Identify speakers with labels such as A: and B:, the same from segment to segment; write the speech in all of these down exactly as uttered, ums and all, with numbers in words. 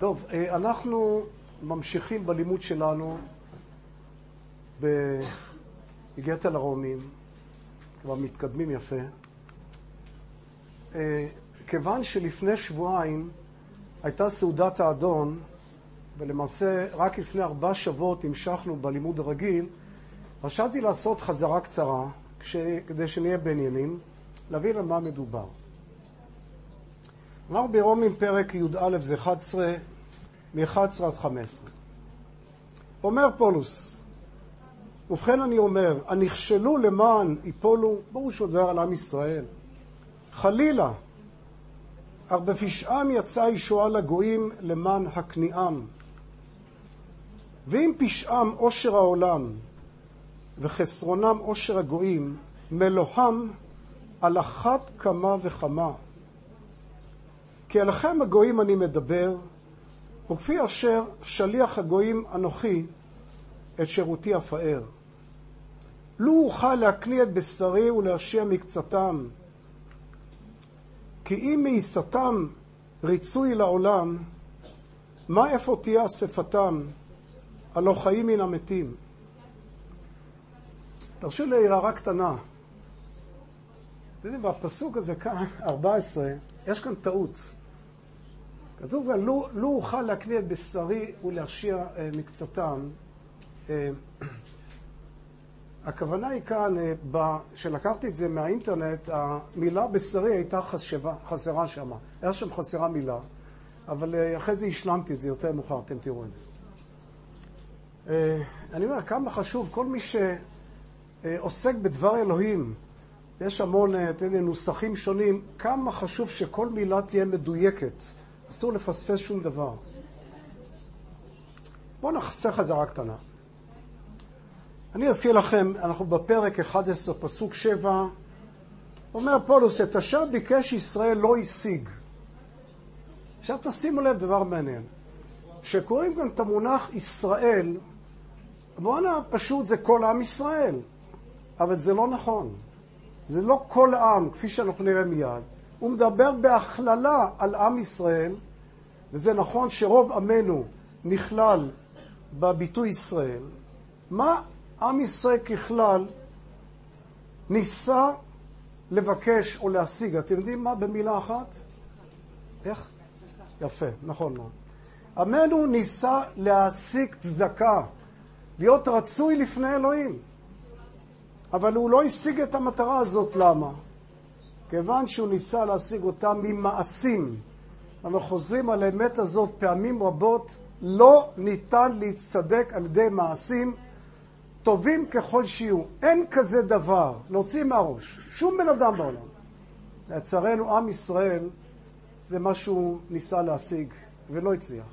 A: טוב, אנחנו ממשיכים בלימוד שלנו בהגעת אל הרומים, כבר מתקדמים יפה. כיוון שלפני שבועיים הייתה סעודת האדון, ולמעשה רק לפני ארבע שבועות המשכנו בלימוד הרגיל, חשבתי לעשות חזרה קצרה, כש... כדי שנהיה בעניינים, להבין על מה מדובר. אנחנו ברומים פרק י"א זה אחת עשרה, מ-אחת עשרה עד חמש עשרה. אומר פולוס, ובכן אני אומר, הנכשלו למען יפולו, ברור שהוא דבר על עם ישראל. חלילה, אך בפשעם יצא ישועה לגויים למען הכניעם. ואם פשעם עושר העולם, וחסרונם עושר הגויים, מלוהם על אחת כמה וכמה. כי עליכם הגויים אני מדבר, וכפי אשר שליח הגויים אנוכי את שירותי אפאר. לו אוכל להקניא את בשרי ולהרשיע מקצתם, כי אם מעיסתם ריצוי לעולם, מה איפה תהיה אספתם, הלא חיים מן המתים. תרשו לי הערה קטנה. אתם יודעים, בפסוק הזה כאן, ארבע עשרה, יש כאן טעות. כתוב כאן, לו, לו אוכל להקניא את בשרי ולהרשיע אה, מקצתם. אה, הכוונה היא כאן, אה, ב, שלקחתי את זה מהאינטרנט, המילה בשרי הייתה חשבה, חסרה שם. היה שם חסרה מילה, אבל אה, אחרי זה השלמתי את זה יותר מאוחר, אתם תראו את זה. אה, אני אומר, כמה חשוב, כל מי שעוסק בדבר אלוהים, יש המון אתם יודעים, נוסחים שונים, כמה חשוב שכל מילה תהיה מדויקת. אסור לפספס שום דבר. בואו נחסך את זה רק קטנה. אני אזכיר לכם, אנחנו בפרק אחד עשר, פסוק שבע, אומר פולוס, את אשר ביקש ישראל לא השיג. עכשיו תשימו לב דבר מעניין. שקוראים כאן את המונח ישראל, בואנה פשוט זה כל עם ישראל. אבל זה לא נכון. זה לא כל העם, כפי שאנחנו נראה מיד. הוא מדבר בהכללה על עם ישראל, וזה נכון שרוב עמנו נכלל בביטוי ישראל. מה עם ישראל ככלל ניסה לבקש או להשיג? אתם יודעים מה במילה אחת? איך? יפה, נכון מאוד. עמנו ניסה להשיג צדקה, להיות רצוי לפני אלוהים. אבל הוא לא השיג את המטרה הזאת, למה? כיוון שהוא ניסה להשיג אותה ממעשים. אנחנו חוזרים על האמת הזאת פעמים רבות, לא ניתן להצטדק על ידי מעשים טובים ככל שיהיו. אין כזה דבר, להוציא מהראש, שום בן אדם בעולם. לצערנו, עם ישראל, זה מה שהוא ניסה להשיג ולא הצליח.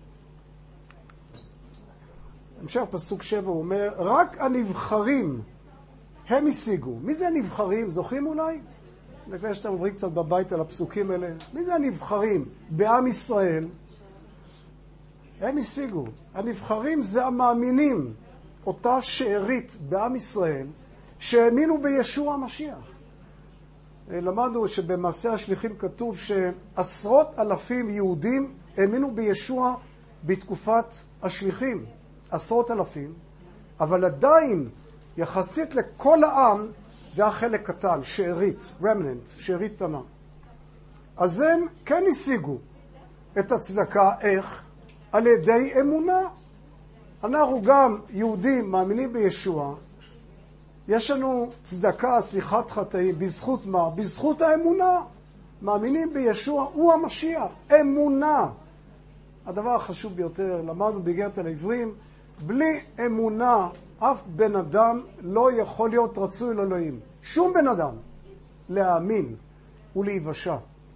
A: המשך פסוק שבע הוא אומר, רק הנבחרים הם השיגו. מי זה הנבחרים? זוכרים אולי? לפני שאתם עוברים קצת בבית על הפסוקים האלה. מי זה הנבחרים? בעם ישראל. הם השיגו. הנבחרים זה המאמינים, אותה שארית בעם ישראל, שהאמינו בישוע המשיח. למדנו שבמעשה השליחים כתוב שעשרות אלפים יהודים האמינו בישוע בתקופת השליחים. עשרות אלפים. אבל עדיין, יחסית לכל העם, זה החלק קטן, שארית, remnant, שארית קטנה. אז הם כן השיגו את הצדקה, איך? על ידי אמונה. אנחנו גם יהודים מאמינים בישוע, יש לנו צדקה, סליחת חטאים, בזכות מה? בזכות האמונה. מאמינים בישוע, הוא המשיח, אמונה. הדבר החשוב ביותר, למדנו באיגרת אל העברים, בלי אמונה, אף בן אדם לא יכול להיות רצוי לאלוהים. שום בן אדם. להאמין ולהיוושע.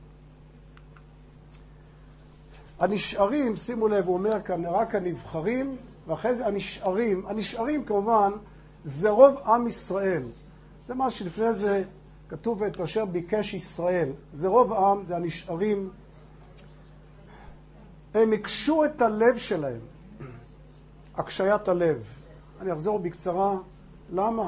A: הנשארים, שימו לב, הוא אומר כאן, רק הנבחרים, ואחרי זה הנשארים. הנשארים כמובן, זה רוב עם ישראל. זה מה שלפני זה כתוב את אשר ביקש ישראל. זה רוב עם, זה הנשארים. הם הקשו את הלב שלהם. הקשיית הלב. אני אחזור בקצרה. למה?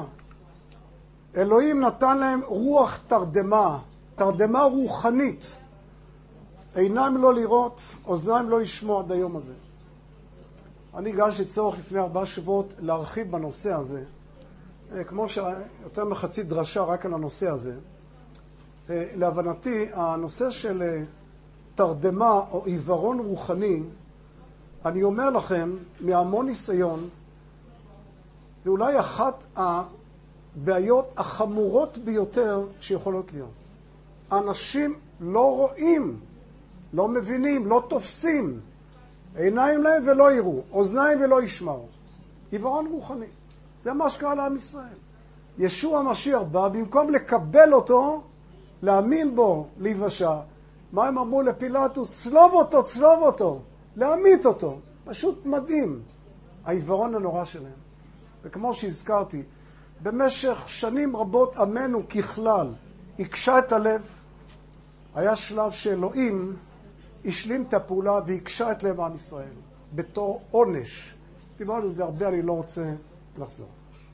A: אלוהים נתן להם רוח תרדמה, תרדמה רוחנית. עיניים לא לראות, אוזניים לא לשמוע עד היום הזה. אני הגשתי צורך לפני ארבעה שבועות להרחיב בנושא הזה, כמו שיותר מחצי דרשה רק על הנושא הזה. להבנתי, הנושא של תרדמה או עיוורון רוחני, אני אומר לכם, מהמון ניסיון, זה אולי אחת הבעיות החמורות ביותר שיכולות להיות. אנשים לא רואים, לא מבינים, לא תופסים. עיניים להם ולא יראו, אוזניים ולא ישמעו. עיוורון רוחני. זה מה שקרה לעם ישראל. ישוע המשיח בא, במקום לקבל אותו, להאמין בו, להיוושע. מה הם אמרו לפילטוס? צלוב אותו, צלוב אותו. להמית אותו. פשוט מדהים. העיוורון הנורא שלהם. וכמו שהזכרתי, במשך שנים רבות עמנו ככלל הקשה את הלב. היה שלב שאלוהים השלים את הפעולה והקשה את לב עם ישראל בתור עונש. דיברנו על זה הרבה, אני לא רוצה לחזור.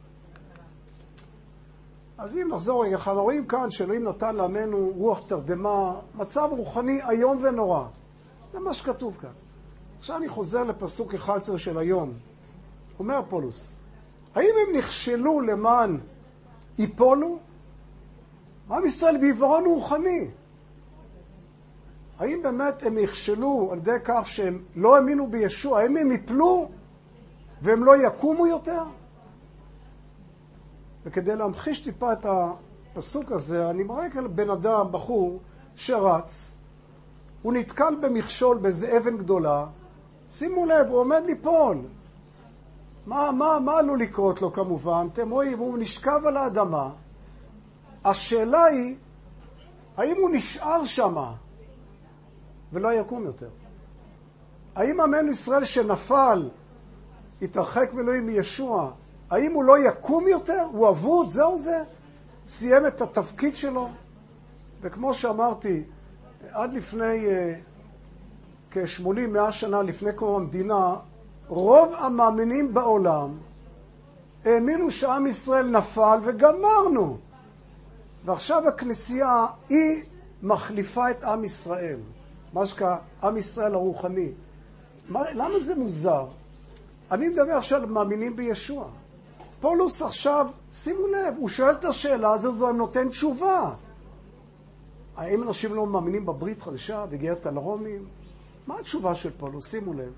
A: אז אם נחזור רגע, אנחנו רואים כאן שאלוהים נתן לעמנו רוח תרדמה, מצב רוחני איום ונורא. זה מה שכתוב כאן. עכשיו אני חוזר לפסוק אחד עשר של היום. אומר פולוס, האם הם נכשלו למען ייפולו? עם ישראל בעיוורון רוחני. האם באמת הם נכשלו על ידי כך שהם לא האמינו בישוע? האם הם ייפלו והם לא יקומו יותר? וכדי להמחיש טיפה את הפסוק הזה, אני מראה כאן בן אדם, בחור, שרץ, הוא נתקל במכשול באיזה אבן גדולה, שימו לב, הוא עומד ליפול. מה, מה, מה עלול לקרות לו כמובן? אתם רואים, הוא נשכב על האדמה. השאלה היא, האם הוא נשאר שמה ולא יקום יותר? האם עמנו ישראל שנפל, התרחק מאלוהים מישוע, האם הוא לא יקום יותר? הוא אבוד, זהו זה? סיים את התפקיד שלו? וכמו שאמרתי, עד לפני uh, כ-שמונים מאה שנה לפני קום המדינה, רוב המאמינים בעולם האמינו שעם ישראל נפל וגמרנו. ועכשיו הכנסייה היא מחליפה את עם ישראל. מה שקרה, עם ישראל הרוחני. מה, למה זה מוזר? אני מדבר עכשיו על מאמינים בישוע. פולוס עכשיו, שימו לב, הוא שואל את השאלה הזאת והוא נותן תשובה. האם אנשים לא מאמינים בברית חדשה, בגרת על הרומים? מה התשובה של פולוס? שימו לב.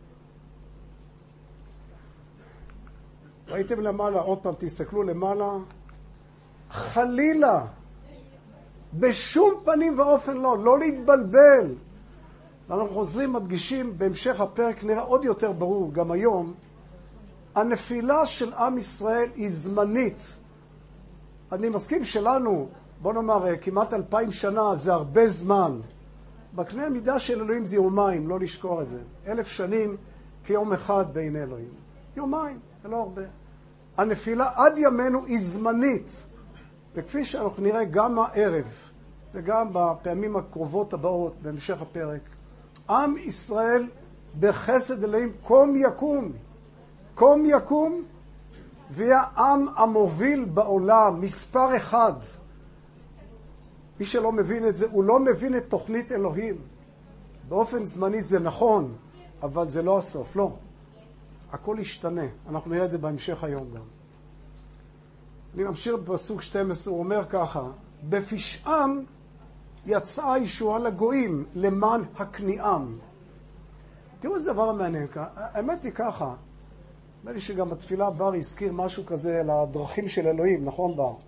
A: ראיתם למעלה, עוד פעם תסתכלו למעלה. חלילה, בשום פנים ואופן לא, לא להתבלבל. אנחנו חוזרים, מדגישים, בהמשך הפרק נראה עוד יותר ברור, גם היום, הנפילה של עם ישראל היא זמנית. אני מסכים שלנו, בוא נאמר, כמעט אלפיים שנה, זה הרבה זמן. בקנה המידה של אלוהים זה יומיים, לא לשכוח את זה. אלף שנים כיום אחד בין אלוהים. יומיים, זה לא הרבה. הנפילה עד ימינו היא זמנית. וכפי שאנחנו נראה גם הערב, וגם בפעמים הקרובות הבאות, בהמשך הפרק, עם ישראל בחסד אלוהים קום יקום. קום יקום, ויהיה עם המוביל בעולם, מספר אחד. מי שלא מבין את זה, הוא לא מבין את תוכנית אלוהים. באופן זמני זה נכון, אבל זה לא הסוף, לא. הכל ישתנה, אנחנו נראה את זה בהמשך היום גם. אני ממשיך בפסוק שתים עשרה, הוא אומר ככה, בפשעם יצאה ישועה לגויים למען הכניעם. תראו איזה דבר מעניין כאן, האמת היא ככה, נראה לי שגם בתפילה בר הזכיר משהו כזה על הדרכים של אלוהים, נכון בר?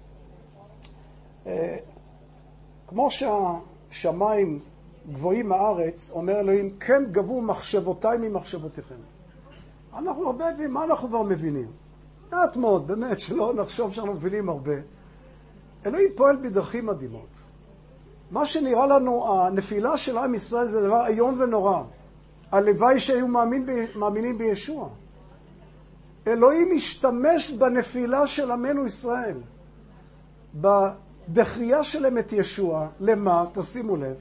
A: כמו שהשמיים גבוהים מהארץ, אומר אלוהים, כן גבו מחשבותיי ממחשבותיכם. אנחנו הרבה, מה אנחנו כבר מבינים? מעט מאוד, באמת, שלא נחשוב שאנחנו מבינים הרבה. אלוהים פועל בדרכים מדהימות. מה שנראה לנו, הנפילה של עם ישראל זה דבר איום ונורא. הלוואי שהיו מאמין, מאמינים בישוע. אלוהים משתמש בנפילה של עמנו ישראל. בדחייה שלהם את ישוע, למה? תשימו לב.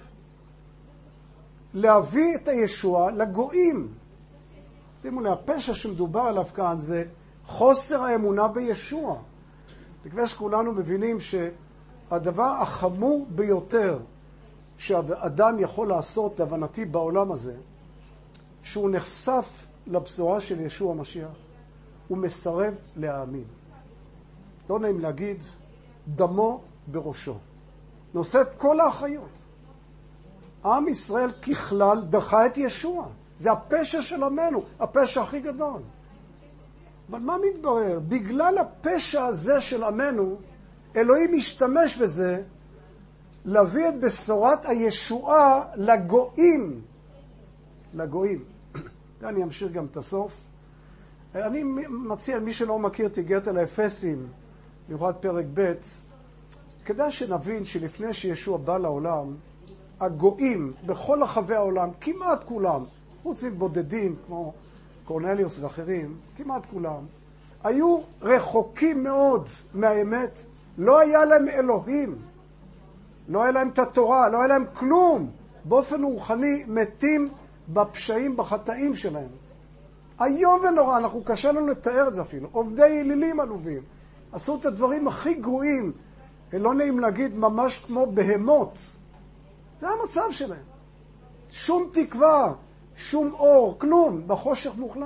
A: להביא את הישוע לגויים. שימו לב, הפשע שמדובר עליו כאן זה חוסר האמונה בישוע. בכלל שכולנו מבינים שהדבר החמור ביותר שאדם יכול לעשות, להבנתי, בעולם הזה, שהוא נחשף לבשורה של ישוע המשיח, הוא מסרב להאמין. לא נעים להגיד, דמו בראשו. נושא את כל האחריות. עם ישראל ככלל דחה את ישוע. זה הפשע של עמנו, הפשע הכי גדול. אבל מה מתברר? בגלל הפשע הזה של עמנו, אלוהים משתמש בזה להביא את בשורת הישועה לגויים. לגויים. אני אמשיך גם את הסוף. אני מציע, מי שלא מכיר תיגרת על האפסים, במיוחד פרק ב', כדאי שנבין שלפני שישוע בא לעולם, הגויים בכל רחבי העולם, כמעט כולם, חוץ מבודדים כמו קורנליוס ואחרים, כמעט כולם, היו רחוקים מאוד מהאמת. לא היה להם אלוהים, לא היה להם את התורה, לא היה להם כלום. באופן רוחני מתים בפשעים, בחטאים שלהם. היום ונורא, אנחנו קשה לנו לתאר את זה אפילו. עובדי אלילים עלובים. עשו את הדברים הכי גרועים, לא נעים להגיד, ממש כמו בהמות. זה המצב שלהם. שום תקווה, שום אור, כלום, בחושך מוחלט.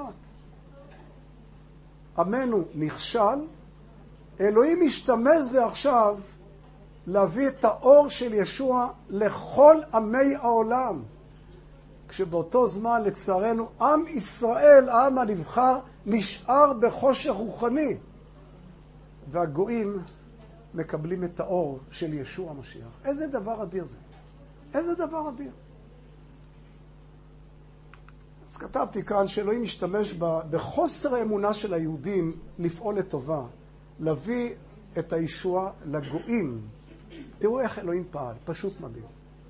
A: עמנו נכשל, אלוהים משתמש ועכשיו להביא את האור של ישוע לכל עמי העולם. כשבאותו זמן, לצערנו, עם ישראל, העם הנבחר, נשאר בחושך רוחני. והגויים מקבלים את האור של ישוע המשיח. איזה דבר אדיר זה. איזה דבר אדיר. אז כתבתי כאן שאלוהים משתמש בחוסר האמונה של היהודים לפעול לטובה, להביא את הישועה לגויים. תראו איך אלוהים פעל, פשוט מדהים.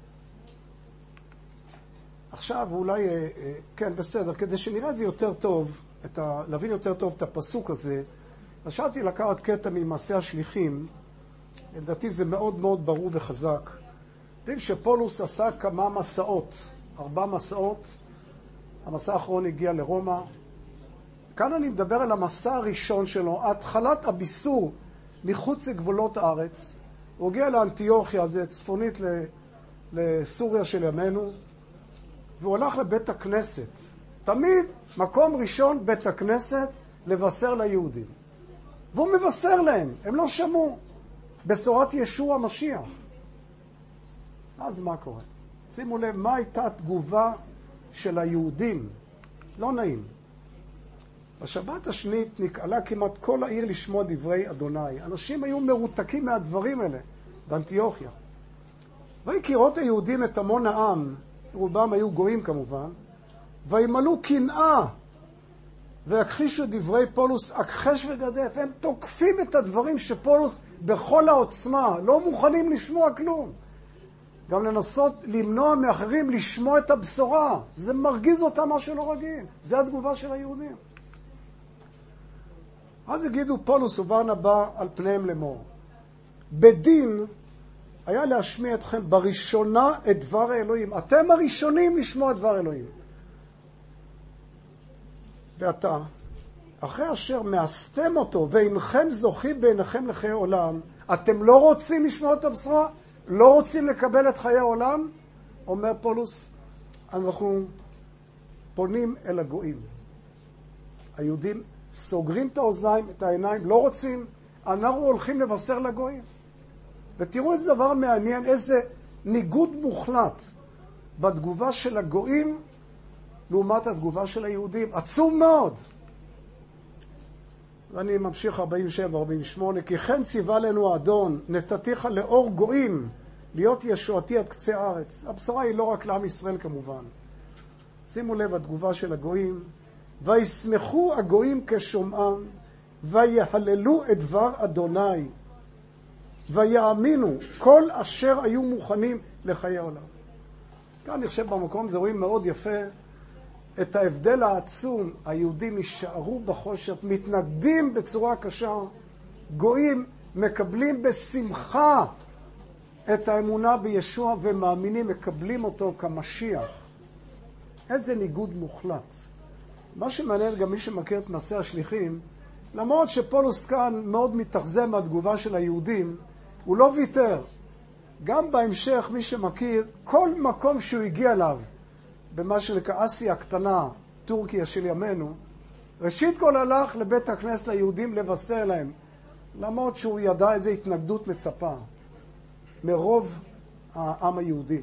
A: עכשיו אולי, כן, בסדר, כדי שנראה את זה יותר טוב, את ה, להבין יותר טוב את הפסוק הזה, חשבתי לקחת קטע ממעשה השליחים, לדעתי זה מאוד מאוד ברור וחזק. יודעים שפולוס עשה כמה מסעות, ארבע מסעות, המסע האחרון הגיע לרומא. כאן אני מדבר על המסע הראשון שלו, התחלת הביסור מחוץ לגבולות הארץ. הוא הגיע לאנטיוכיה, זה צפונית לסוריה של ימינו, והוא הלך לבית הכנסת. תמיד מקום ראשון בית הכנסת לבשר ליהודים. והוא מבשר להם, הם לא שמעו. בשורת ישוע המשיח. אז מה קורה? שימו לב, מה הייתה התגובה של היהודים? לא נעים. בשבת השנית נקעלה כמעט כל העיר לשמוע דברי אדוני. אנשים היו מרותקים מהדברים האלה באנטיוכיה. והכירות היהודים את המון העם, רובם היו גויים כמובן, וימלאו קנאה והכחישו את דברי פולוס הכחש וגדף. הם תוקפים את הדברים שפולוס בכל העוצמה, לא מוכנים לשמוע כלום. גם לנסות למנוע מאחרים לשמוע את הבשורה. זה מרגיז אותם מה שלא רגיל. זה התגובה של היהודים. אז הגידו פולוס וברנבא על פניהם לאמור. בדין היה להשמיע אתכם בראשונה את דבר האלוהים. אתם הראשונים לשמוע את דבר אלוהים. ועתה, אחרי אשר מאסתם אותו ואינכם זוכים בעיניכם לחיי עולם, אתם לא רוצים לשמוע את הבשורה? לא רוצים לקבל את חיי העולם? אומר פולוס, אנחנו פונים אל הגויים. היהודים סוגרים את האוזניים, את העיניים, לא רוצים, אנחנו הולכים לבשר לגויים. ותראו איזה דבר מעניין, איזה ניגוד מוחלט בתגובה של הגויים לעומת התגובה של היהודים. עצום מאוד. ואני ממשיך ארבעים ושבע ארבעים ושמונה, כי כן ציווה לנו האדון, נתתיך לאור גויים, להיות ישועתי עד קצה הארץ. הבשורה היא לא רק לעם ישראל כמובן. שימו לב התגובה של הגויים, וישמחו הגויים כשומעם, ויהללו את דבר אדוני, ויאמינו כל אשר היו מוכנים לחיי העולם. כאן אני חושב במקום זה רואים מאוד יפה את ההבדל העצום. היהודים יישארו בחושך, מתנגדים בצורה קשה, גויים מקבלים בשמחה את האמונה בישוע ומאמינים, מקבלים אותו כמשיח. איזה ניגוד מוחלט. מה שמעניין גם מי שמכיר את מעשה השליחים, למרות שפולוס כאן מאוד מתאכזב מהתגובה של היהודים, הוא לא ויתר. גם בהמשך, מי שמכיר, כל מקום שהוא הגיע אליו, במה שנקרא אסיה הקטנה, טורקיה של ימינו, ראשית כל הלך לבית הכנסת ליהודים לבשר להם, למרות שהוא ידע איזו התנגדות מצפה, מרוב העם היהודי.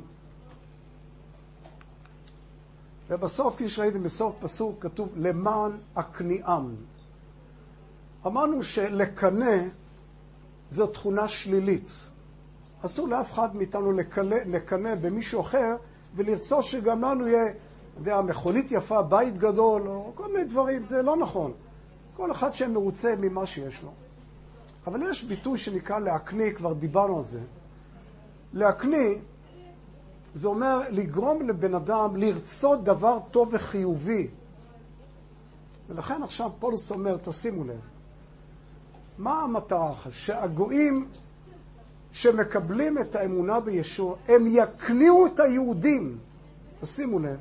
A: ובסוף, כפי שראיתם, בסוף פסוק כתוב, למען הכניעם. אמרנו שלקנא זו תכונה שלילית. אסור לאף אחד מאיתנו לקנא במישהו אחר, ולרצות שגם לנו יהיה, יודע, מכונית יפה, בית גדול, או כל מיני דברים. זה לא נכון. כל אחד שמרוצה ממה שיש לו. אבל יש ביטוי שנקרא להקניא, כבר דיברנו על זה. להקניא, זה אומר לגרום לבן אדם לרצות דבר טוב וחיובי. ולכן עכשיו פולס אומר, תשימו לב, מה המטרה? שהגויים שמקבלים את האמונה בישוע, הם יקניעו את היהודים, תשימו לב,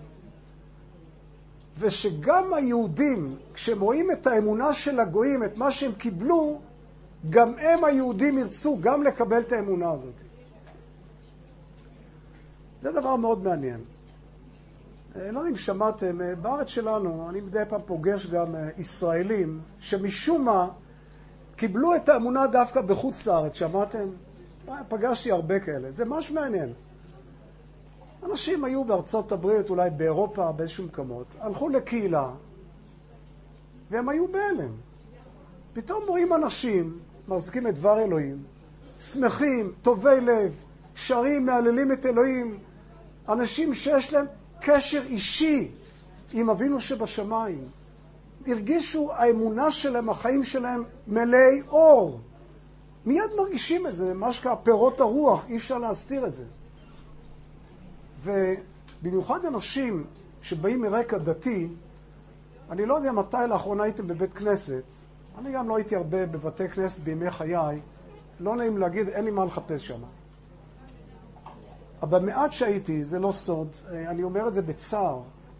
A: ושגם היהודים, כשהם רואים את האמונה של הגויים, את מה שהם קיבלו, גם הם היהודים ירצו גם לקבל את האמונה הזאת. זה דבר מאוד מעניין. לא יודע אם שמעתם, בארץ שלנו, אני מדי פעם פוגש גם ישראלים, שמשום מה קיבלו את האמונה דווקא בחוץ לארץ, שמעתם? פגשתי הרבה כאלה, זה משהו מעניין. אנשים היו בארצות הברית, אולי באירופה, באיזשהו מקומות, הלכו לקהילה, והם היו בהלם. פתאום רואים אנשים, מחזיקים את דבר אלוהים, שמחים, טובי לב, שרים, מעללים את אלוהים, אנשים שיש להם קשר אישי עם אבינו שבשמיים. הרגישו האמונה שלהם, החיים שלהם מלאי אור. מיד מרגישים את זה, מה שקרה פירות הרוח, אי אפשר להסתיר את זה. ובמיוחד אנשים שבאים מרקע דתי, אני לא יודע מתי לאחרונה הייתם בבית כנסת, אני גם לא הייתי הרבה בבתי כנסת בימי חיי, לא נעים להגיד, אין לי מה לחפש שם. אבל מעט שהייתי, זה לא סוד, אני אומר את זה בצער,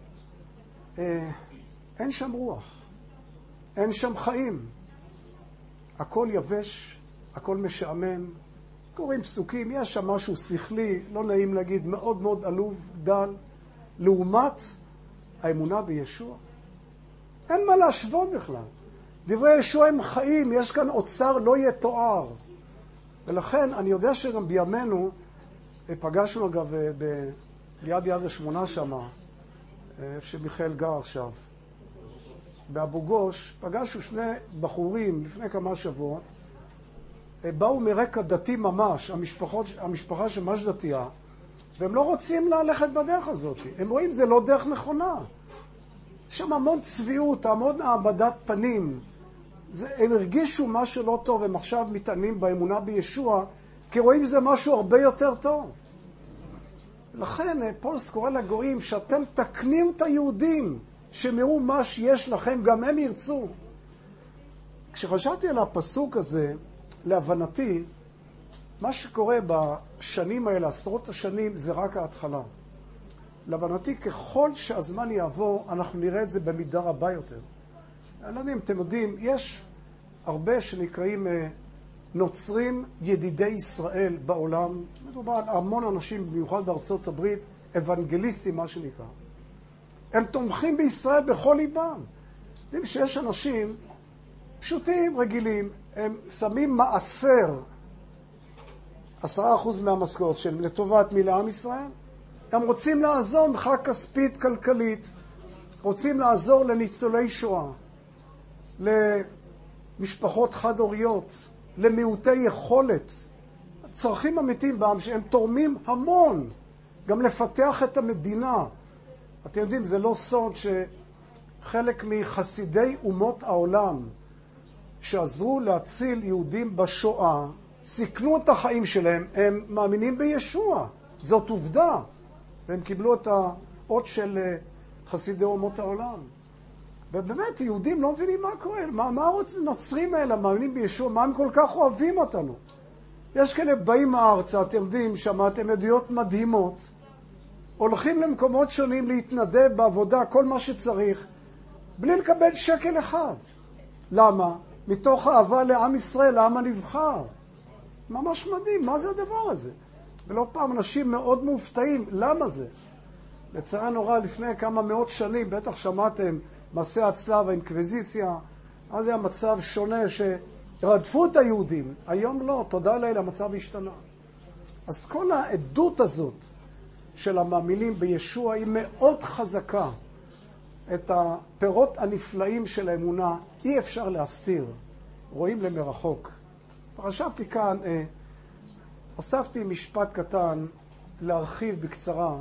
A: אין שם רוח, אין שם חיים. הכל יבש, הכל משעמם, קוראים פסוקים, יש שם משהו שכלי, לא נעים להגיד, מאוד מאוד עלוב, דל, לעומת האמונה בישוע. אין מה להשוות בכלל. דברי ישוע הם חיים, יש כאן אוצר לא יתואר. ולכן אני יודע שגם בימינו, פגשנו אגב ב- ליד יד השמונה שם, איפה שמיכאל גר עכשיו, באבו גוש, פגשנו שני בחורים לפני כמה שבועות, באו מרקע דתי ממש, המשפחות, המשפחה שמש דתייה, והם לא רוצים ללכת בדרך הזאת. הם רואים, זה לא דרך נכונה. יש שם המון צביעות, המון העמדת פנים. זה, הם הרגישו משהו לא טוב, הם עכשיו מתענים באמונה בישוע, כי רואים זה משהו הרבה יותר טוב. לכן פולס קורא לגויים שאתם תקניעו את היהודים, שמראו מה שיש לכם, גם הם ירצו. כשחשבתי על הפסוק הזה, להבנתי, מה שקורה בשנים האלה, עשרות השנים, זה רק ההתחלה. להבנתי, ככל שהזמן יעבור, אנחנו נראה את זה במידה רבה יותר. אני לא יודע אם אתם יודעים, יש הרבה שנקראים נוצרים ידידי ישראל בעולם. מדובר על המון אנשים, במיוחד בארצות הברית, אוונגליסטים, מה שנקרא. הם תומכים בישראל בכל ליבם. יודעים שיש אנשים פשוטים, רגילים, הם שמים מעשר, עשרה אחוז מהמשכורת שלהם, לטובת מי לעם ישראל. הם רוצים לעזור מבחינה כספית, כלכלית, רוצים לעזור לניצולי שואה, למשפחות חד-הוריות, למיעוטי יכולת, צרכים אמיתיים בעם, שהם תורמים המון, גם לפתח את המדינה. אתם יודעים, זה לא סוד שחלק מחסידי אומות העולם, שעזרו להציל יהודים בשואה, סיכנו את החיים שלהם, הם מאמינים בישוע. זאת עובדה. והם קיבלו את האות של חסידי אומות העולם. ובאמת, יהודים לא מבינים מה קורה. מה, מה הנוצרים האלה מאמינים בישוע? מה הם כל כך אוהבים אותנו? יש כאלה באים מהארץ, אתם יודעים, שמעתם עדויות מדהימות, הולכים למקומות שונים להתנדב בעבודה, כל מה שצריך, בלי לקבל שקל אחד. למה? מתוך אהבה לעם ישראל, לעם הנבחר. ממש מדהים, מה זה הדבר הזה? ולא פעם אנשים מאוד מופתעים. למה זה? לצערנו נורא לפני כמה מאות שנים, בטח שמעתם, מסע הצלב, האינקוויזיציה, אז היה מצב שונה שרדפו את היהודים. היום לא, תודה לאל, המצב השתנה. אז כל העדות הזאת של המאמינים בישוע היא מאוד חזקה. את הפירות הנפלאים של האמונה אי אפשר להסתיר, רואים למרחוק. חשבתי כאן, אה, הוספתי משפט קטן להרחיב בקצרה.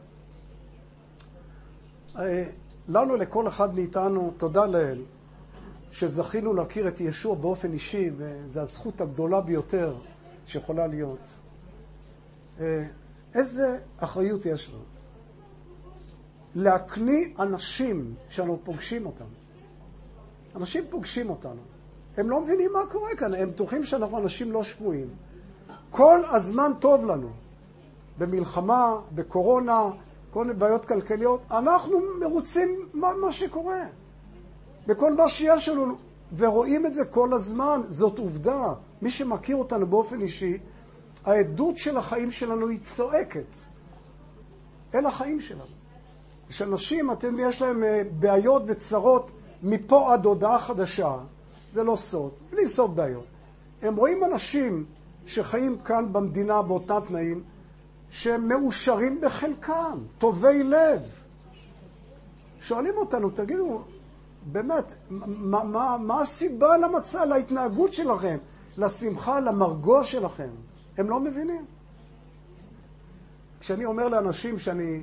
A: אה, לנו לכל אחד מאיתנו, תודה לאל, שזכינו להכיר את ישוע באופן אישי, וזו הזכות הגדולה ביותר שיכולה להיות. אה, איזה אחריות יש לנו? להקניא אנשים שאנו פוגשים אותם. אנשים פוגשים אותנו. הם לא מבינים מה קורה כאן. הם בטוחים שאנחנו אנשים לא שפויים. כל הזמן טוב לנו. במלחמה, בקורונה, כל מיני בעיות כלכליות. אנחנו מרוצים מה, מה שקורה. בכל מה שיש לנו. ורואים את זה כל הזמן. זאת עובדה. מי שמכיר אותנו באופן אישי, העדות של החיים שלנו היא צועקת. אלה החיים שלנו. כשאנשים, אתם יש להם בעיות וצרות מפה עד הודעה חדשה, זה לא סוד, בלי סוד בעיות. הם רואים אנשים שחיים כאן במדינה באותם תנאים, שהם מאושרים בחלקם, טובי לב. שואלים אותנו, תגידו, באמת, מה, מה, מה הסיבה למצע, להתנהגות שלכם, לשמחה, למרגוע שלכם? הם לא מבינים. כשאני אומר לאנשים שאני,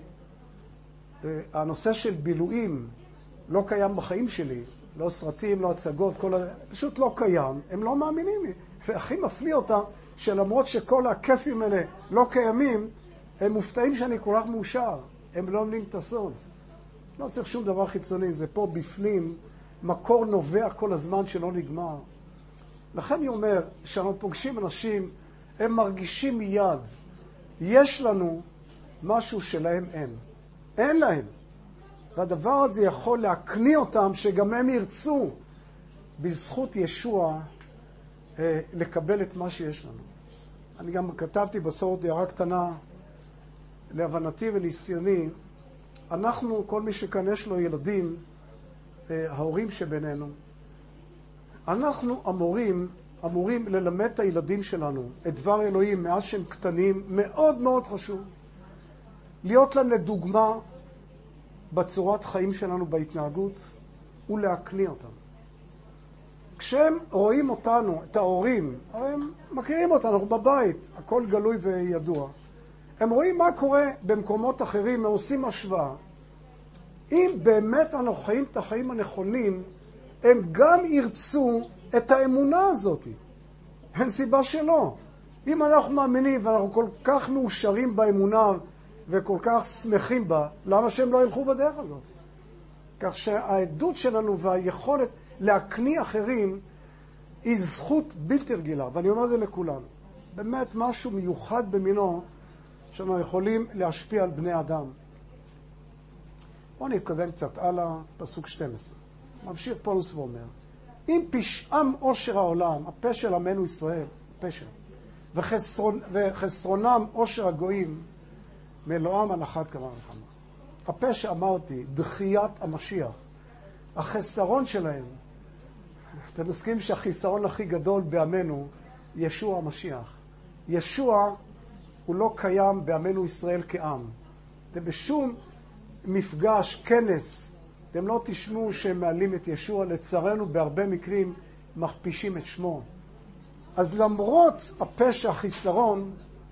A: הנושא של בילויים לא קיים בחיים שלי, לא סרטים, לא הצגות, כל ה... פשוט לא קיים, הם לא מאמינים לי. והכי מפליא אותם שלמרות שכל הכיפים האלה לא קיימים, הם מופתעים שאני כל כך מאושר, הם לא מבינים את הסוד. לא צריך שום דבר חיצוני, זה פה בפנים, מקור נובע כל הזמן שלא נגמר. לכן אני אומר, כשאנחנו פוגשים אנשים, הם מרגישים מיד, יש לנו משהו שלהם אין. אין להם. והדבר הזה יכול להקניא אותם שגם הם ירצו בזכות ישוע אה, לקבל את מה שיש לנו. אני גם כתבתי בסוד הערה קטנה להבנתי וניסיוני. אנחנו, כל מי שכאן יש לו ילדים, אה, ההורים שבינינו, אנחנו אמורים, אמורים ללמד את הילדים שלנו את דבר אלוהים מאז שהם קטנים, מאוד מאוד חשוב. להיות להם לדוגמה בצורת חיים שלנו, בהתנהגות, ולהקניא אותם. כשהם רואים אותנו, את ההורים, הם מכירים אותנו, אנחנו בבית, הכל גלוי וידוע. הם רואים מה קורה במקומות אחרים, הם עושים השוואה. אם באמת אנחנו חיים את החיים הנכונים, הם גם ירצו את האמונה הזאת. אין סיבה שלא. אם אנחנו מאמינים ואנחנו כל כך מאושרים באמונה וכל כך שמחים בה, למה שהם לא ילכו בדרך הזאת? כך שהעדות שלנו והיכולת להקניא אחרים היא זכות בלתי רגילה, ואני אומר את זה לכולנו. באמת משהו מיוחד במינו שאנחנו יכולים להשפיע על בני אדם. בואו נתקדם קצת הלאה, פסוק שתים עשרה. ממשיך פולס ואומר, אם פשעם עושר העולם, הפה של עמנו ישראל, פשע, וחסרון, וחסרונם עושר הגויים, מאלוהם על אחת כמה וכמה. הפה שאמרתי, דחיית המשיח, החסרון שלהם, אתם מסכימים שהחיסרון הכי גדול בעמנו, ישוע המשיח. ישוע הוא לא קיים בעמנו ישראל כעם. אתם בשום מפגש, כנס, אתם לא תשמעו שהם מעלים את ישוע, לצערנו בהרבה מקרים מכפישים את שמו. אז למרות הפשע, החיסרון,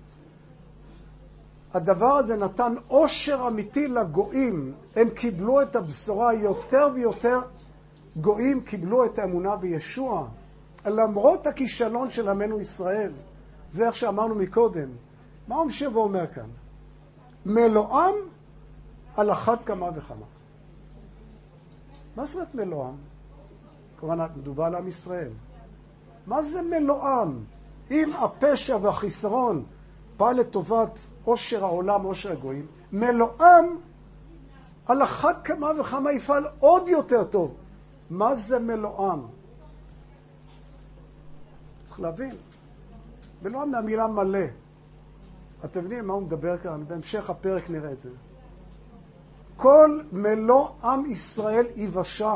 A: הדבר הזה נתן עושר אמיתי לגויים. הם קיבלו את הבשורה, יותר ויותר גויים קיבלו את האמונה בישוע. למרות הכישלון של עמנו ישראל, זה איך שאמרנו מקודם. מה הוא ממשיך ואומר כאן? מלואם על אחת כמה וכמה. מה זאת מלואם? כמובן, מדובר על עם ישראל. מה זה מלואם? אם הפשע והחיסרון פעל לטובת עושר העולם, עושר הגויים, מלואם על אחת כמה וכמה יפעל עוד יותר טוב. מה זה מלואם? צריך להבין. מלואם מהמילה מלא. אתם יודעים מה הוא מדבר כאן? בהמשך הפרק נראה את זה. כל מלוא עם ישראל יבשע.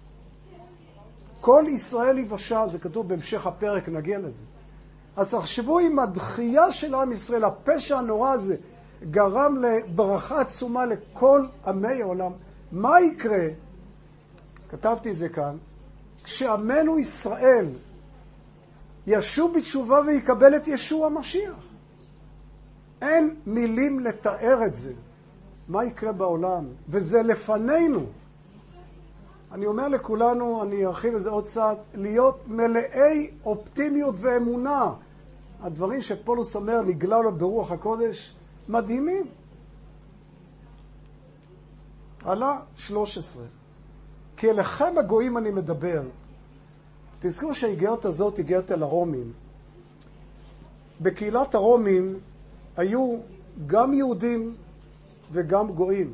A: כל ישראל יבשע, זה כתוב בהמשך הפרק, נגיע לזה. אז תחשבו אם הדחייה של עם ישראל, הפשע הנורא הזה, גרם לברכה עצומה לכל עמי העולם. מה יקרה? כתבתי את זה כאן. כשעמנו ישראל ישוב בתשובה ויקבל את ישוע המשיח. אין מילים לתאר את זה. מה יקרה בעולם? וזה לפנינו. אני אומר לכולנו, אני ארחיב את זה עוד קצת, להיות מלאי אופטימיות ואמונה. הדברים שפולוס אומר, נגלה לו ברוח הקודש, מדהימים. עלה שלוש עשרה. כי אליכם הגויים אני מדבר. תזכרו שההיגרת הזאת היגרת אל הרומים. בקהילת הרומים היו גם יהודים וגם גויים.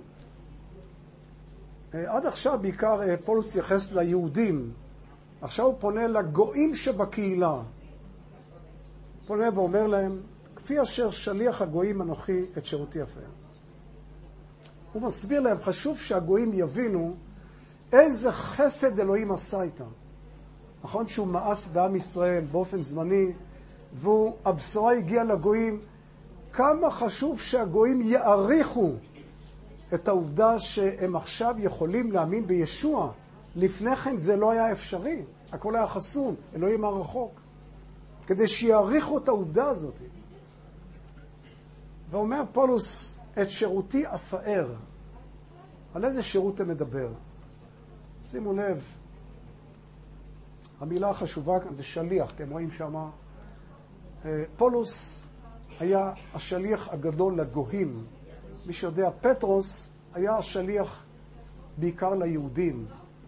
A: עד עכשיו בעיקר פולוס יחס ליהודים. עכשיו הוא פונה לגויים שבקהילה. פונה ואומר להם, כפי אשר שליח הגויים אנוכי את שירותי יפה. הוא מסביר להם, חשוב שהגויים יבינו איזה חסד אלוהים עשה איתם. נכון שהוא מאס בעם ישראל באופן זמני, והבשורה הגיעה לגויים, כמה חשוב שהגויים יעריכו את העובדה שהם עכשיו יכולים להאמין בישוע. לפני כן זה לא היה אפשרי. הכל היה חסום, אלוהים הרחוק. כדי שיעריכו את העובדה הזאת. ואומר פולוס, את שירותי אפאר. על איזה שירות הם מדבר? שימו לב, המילה החשובה כאן זה שליח, אתם רואים שמה. פולוס היה השליח הגדול לגויים. מי שיודע, פטרוס היה השליח בעיקר ליהודים.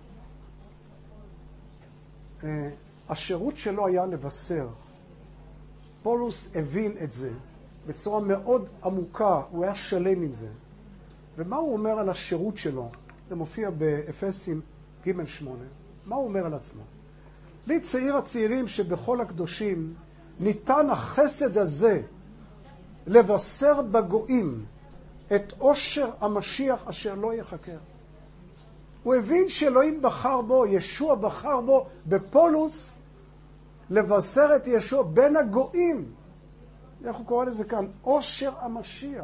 A: השירות שלו היה לבשר. פולוס הבין את זה בצורה מאוד עמוקה, הוא היה שלם עם זה. ומה הוא אומר על השירות שלו? זה מופיע באפסים ג' שמונה. מה הוא אומר על עצמו? לי צעיר הצעירים שבכל הקדושים ניתן החסד הזה לבשר בגויים את עושר המשיח אשר לא יחקר. הוא הבין שאלוהים בחר בו, ישוע בחר בו בפולוס, לבשר את ישוע בין הגויים. איך הוא קורא לזה כאן? עושר המשיח.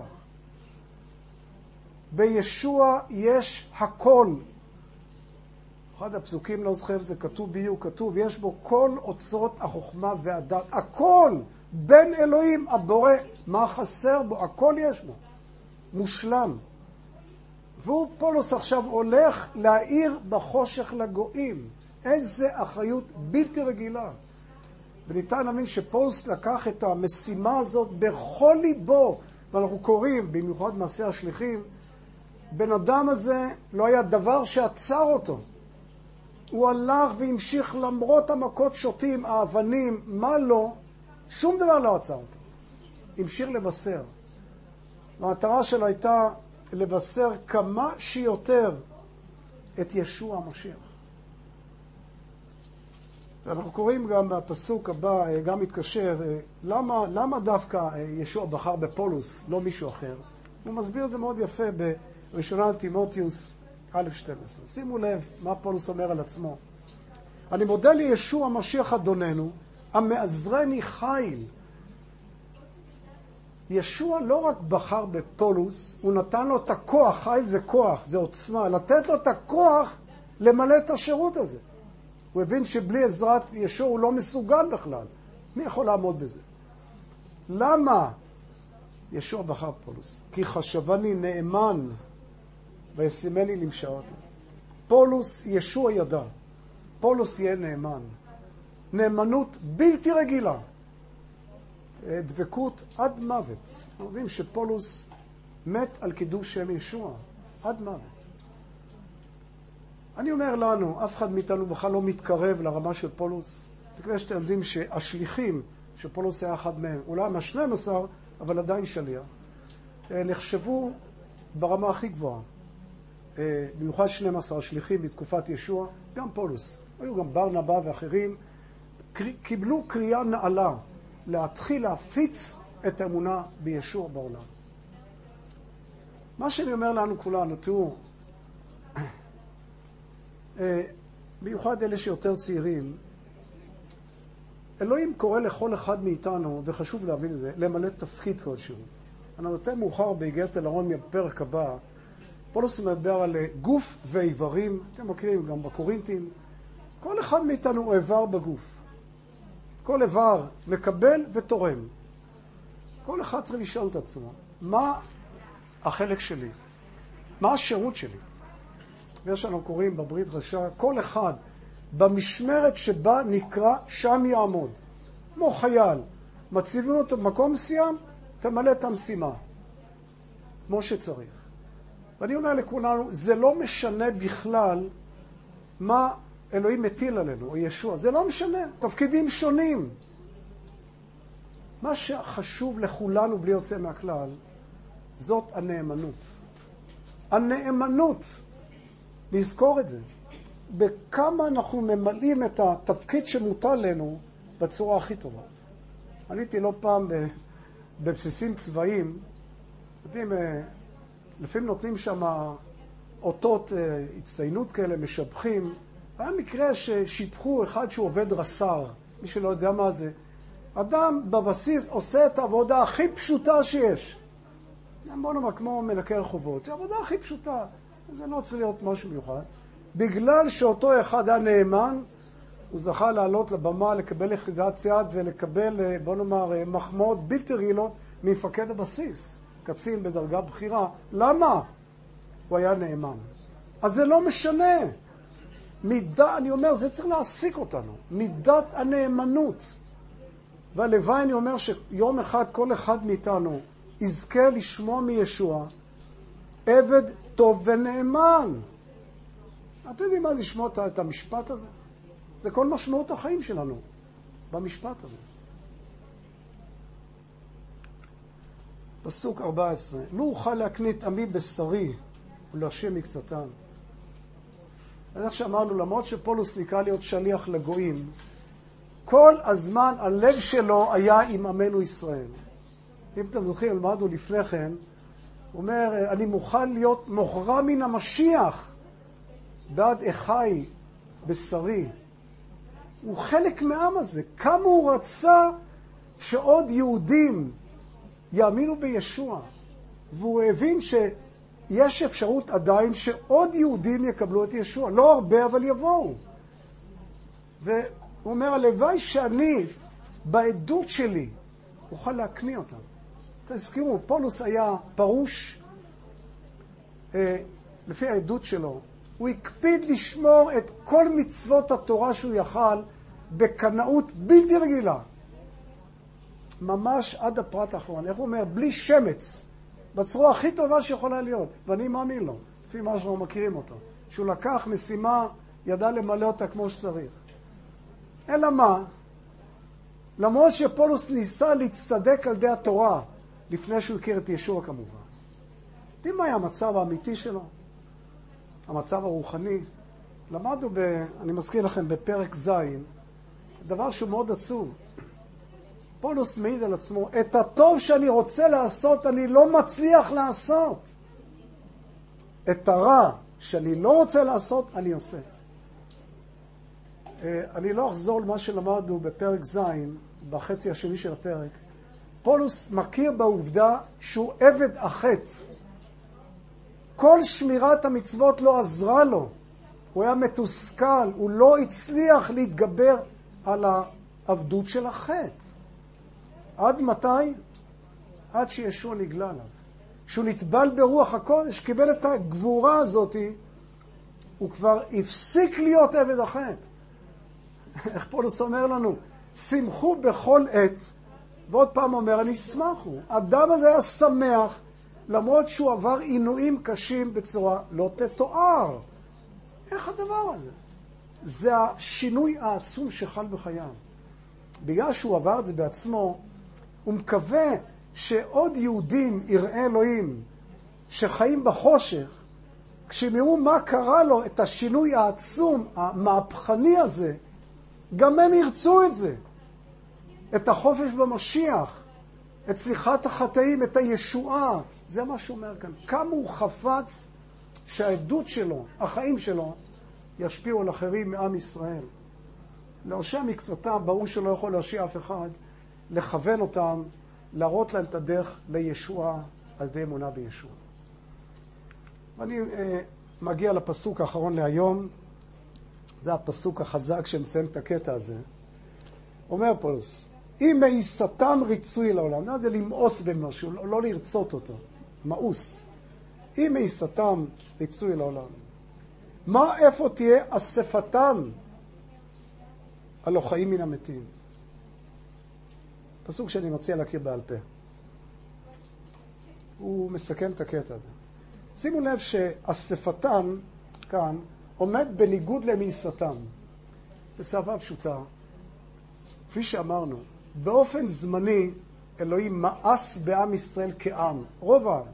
A: בישוע יש הכל. אחד הפסוקים, לא זוכר, זה כתוב ביו, כתוב, יש בו כל אוצרות החוכמה והדת. הכל בין אלוהים, הבורא, מה חסר בו, הכל יש בו. מושלם. והוא פולוס עכשיו הולך להאיר בחושך לגויים. איזה אחריות בלתי רגילה. וניתן להאמין שפולוס לקח את המשימה הזאת בכל ליבו, ואנחנו קוראים, במיוחד מעשה השליחים, בן אדם הזה לא היה דבר שעצר אותו. הוא הלך והמשיך למרות המכות שוטים, האבנים, מה לא, שום דבר לא עצר אותו. המשיך לבשר. והמטרה שלו הייתה לבשר כמה שיותר את ישוע המשיח. ואנחנו קוראים גם בפסוק הבא, גם מתקשר, למה, למה דווקא ישוע בחר בפולוס, לא מישהו אחר? הוא מסביר את זה מאוד יפה בראשונה לתימותאוס א' שתים עשרה. שימו לב מה פולוס אומר על עצמו. אני מודה לישוע המשיח אדוננו, המעזרני חיל. ישוע לא רק בחר בפולוס, הוא נתן לו את הכוח, חיל זה כוח, זה עוצמה, לתת לו את הכוח למלא את השירות הזה. הוא הבין שבלי עזרת ישוע הוא לא מסוגל בכלל. מי יכול לעמוד בזה? למה ישוע בחר פולוס? כי חשבני נאמן וישימני למשרתו. פולוס, ישוע ידע. פולוס יהיה נאמן. נאמנות בלתי רגילה. דבקות עד מוות. אנחנו יודעים שפולוס מת על קידוש שם ישוע. עד מוות. אני אומר לנו, אף אחד מאיתנו בכלל לא מתקרב לרמה של פולוס. בגלל שאתם יודעים שהשליחים, שפולוס היה אחד מהם, אולי מה-שנים עשר, אבל עדיין שליח, נחשבו ברמה הכי גבוהה. במיוחד שנים עשר השליחים בתקופת ישוע, גם פולוס. היו גם ברנבא ואחרים, קיבלו קריאה נעלה להתחיל להפיץ את האמונה בישוע בעולם. מה שאני אומר לנו כולנו, תראו, במיוחד אלה שיותר צעירים, אלוהים קורא לכל אחד מאיתנו, וחשוב להבין את זה, למלא תפקיד כלשהו. אני נותן מאוחר בהגיעת אל ארון מהפרק הבא, פולס מדבר על גוף ואיברים, אתם מכירים גם בקורינתים, כל אחד מאיתנו הוא איבר בגוף. כל איבר מקבל ותורם. כל אחד צריך לשאול את עצמו, מה החלק שלי? מה השירות שלי? ויש לנו קוראים בברית רשע, כל אחד במשמרת שבה נקרא שם יעמוד. כמו חייל, מציבים אותו במקום מסוים, תמלא את המשימה. כמו שצריך. ואני אומר לכולנו, זה לא משנה בכלל מה אלוהים מטיל עלינו, או ישוע. זה לא משנה, תפקידים שונים. מה שחשוב לכולנו בלי יוצא מהכלל, זאת הנאמנות. הנאמנות, נזכור את זה. בכמה אנחנו ממלאים את התפקיד שמוטל לנו בצורה הכי טובה. אני הייתי לא פעם בבסיסים צבאיים, יודעים, לפעמים נותנים שם אותות הצטיינות כאלה, משבחים. היה מקרה ששיבחו אחד שהוא עובד רס"ר, מי שלא יודע מה זה. אדם בבסיס עושה את העבודה הכי פשוטה שיש. בוא נאמר, כמו מנקה רחובות. זה העבודה הכי פשוטה. זה לא צריך להיות משהו מיוחד. בגלל שאותו אחד היה נאמן, הוא זכה לעלות לבמה, לקבל יחידת יד ולקבל, בוא נאמר, מחמאות בלתי רגילות ממפקד הבסיס. קצין בדרגה בכירה. למה? הוא היה נאמן. אז זה לא משנה. מידה, אני אומר, זה צריך להעסיק אותנו. מידת הנאמנות. והלוואי אני אומר שיום אחד כל אחד מאיתנו יזכה לשמוע מישוע עבד טוב ונאמן. אתם יודעים מה לשמוע את המשפט הזה? זה כל משמעות החיים שלנו במשפט הזה. פסוק ארבע עשרה. לא אוכל להקנית עמי בשרי ולהשם מקצתם. אז איך שאמרנו, למרות שפולוס נקרא להיות שליח לגויים, כל הזמן הלב שלו היה עם עמנו ישראל. אם אתם זוכרים, למדנו לפני כן, הוא אומר, אני מוכן להיות מוכרע מן המשיח בעד אחי בשרי. הוא חלק מהעם הזה. כמה הוא רצה שעוד יהודים יאמינו בישוע. והוא הבין שיש אפשרות עדיין שעוד יהודים יקבלו את ישוע. לא הרבה, אבל יבואו. והוא אומר, הלוואי שאני, בעדות שלי, אוכל להקניא אותם. תזכירו, פולוס היה פרוש, אה, לפי העדות שלו. הוא הקפיד לשמור את כל מצוות התורה שהוא יכל בקנאות בלתי רגילה. ממש עד הפרט האחרון. איך הוא אומר? בלי שמץ. בצורה הכי טובה שיכולה להיות. ואני מאמין לו, לפי מה שאנחנו מכירים אותו. שהוא לקח משימה, ידע למלא אותה כמו שצריך. אלא מה? למרות שפולוס ניסה להצטדק על די התורה, לפני שהוא הכיר את ישוע כמובן. יודעים מה היה המצב האמיתי שלו? המצב הרוחני? למדנו, ב, אני מזכיר לכם, בפרק ז', דבר שהוא מאוד עצוב. פולוס מעיד על עצמו, את הטוב שאני רוצה לעשות, אני לא מצליח לעשות. את הרע שאני לא רוצה לעשות, אני עושה. אני לא אחזור למה שלמדנו בפרק ז', בחצי השני של הפרק. פולוס מכיר בעובדה שהוא עבד החטא. כל שמירת המצוות לא עזרה לו. הוא היה מתוסכל, הוא לא הצליח להתגבר על העבדות של החטא. עד מתי? עד שישוע נגלה עליו. כשהוא נטבל ברוח הקודש, קיבל את הגבורה הזאת, הוא כבר הפסיק להיות עבד החטא. איך פולוס אומר לנו? שמחו בכל עת, ועוד פעם אומר, אני שמחו. האדם הזה היה שמח, למרות שהוא עבר עינויים קשים בצורה לא תתואר. איך הדבר הזה? זה השינוי העצום שחל בחייו. בגלל שהוא עבר את זה בעצמו, הוא מקווה שעוד יהודים יראה אלוהים שחיים בחושך, כשהם יראו מה קרה לו, את השינוי העצום, המהפכני הזה, גם הם ירצו את זה. את החופש במשיח, את סליחת החטאים, את הישועה. זה מה שהוא אומר כאן. כמה הוא חפץ שהעדות שלו, החיים שלו, ישפיעו על אחרים מעם ישראל. להרשיע מקצתם, ברור שלא יכול להרשיע אף אחד, לכוון אותם, להראות להם את הדרך לישועה על ידי אמונה בישוע. ואני אה, מגיע לפסוק האחרון להיום. זה הפסוק החזק שמסיים את הקטע הזה. אומר פולס, אם מאיסתם ריצוי לעולם, לא זה למאוס במשהו, לא, לא לרצות אותו, מאוס. אם מאיסתם ריצוי לעולם, מה איפה תהיה אספתם הלא חיים מן המתים? פסוק שאני מציע להכיר בעל פה. הוא מסכם את הקטע הזה. שימו לב שאספתם כאן עומד בניגוד למאיסתם. בשפה פשוטה, כפי שאמרנו, באופן זמני אלוהים מאס בעם ישראל כעם, רוב העם.